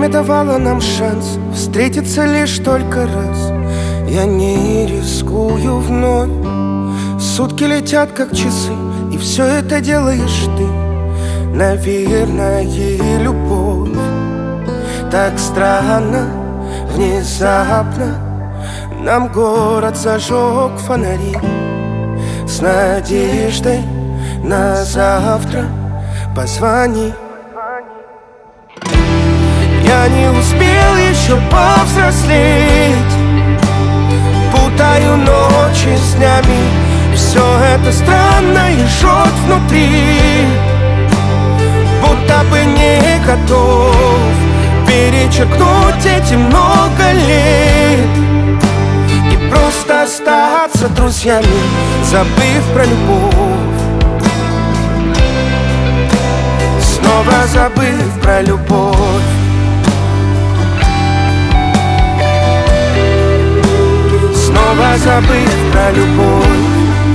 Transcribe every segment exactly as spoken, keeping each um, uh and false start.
Время давало нам шанс встретиться лишь только раз. Я не рискую вновь. Сутки летят как часы, и все это делаешь ты. Наверное, любовь. Так странно, внезапно нам город зажег фонари. С надеждой на завтра позвони. Я не успел еще повзрослеть, путаю ночи с днями. Все это странно и жжет внутри, будто бы не готов перечеркнуть эти много лет и просто остаться друзьями, забыв про любовь. Снова забыв про любовь. Снова забыв про любовь.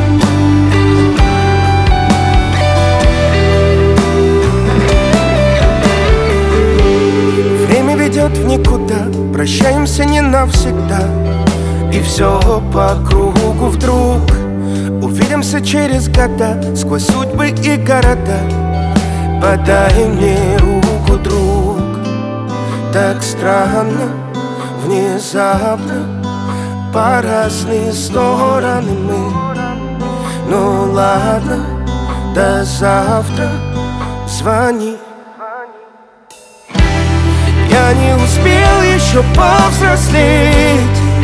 Время ведет в никуда, прощаемся не навсегда. И все по кругу вдруг увидимся через года, сквозь судьбы и города. Подай мне руку, друг. Так странно, внезапно, по разные стороны мы. Ну ладно, до завтра, звони. Я не успел еще повзрослеть,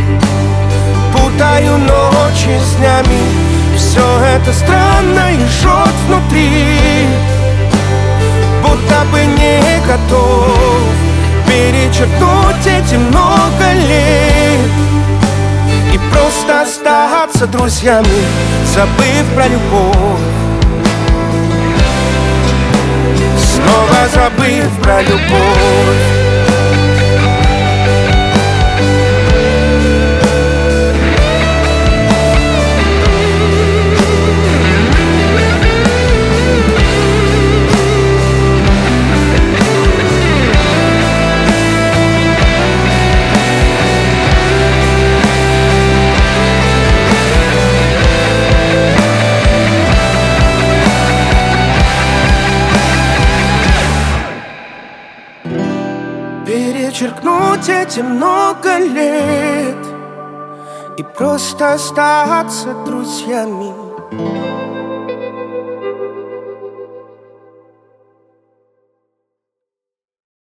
путаю ночи с днями. Все это странно и жжет внутри, будто бы не готов перечеркнуть эти много лет и просто остаться друзьями, забыв про любовь. Снова забыв про любовь. Перечеркнуть эти много лет и просто остаться друзьями.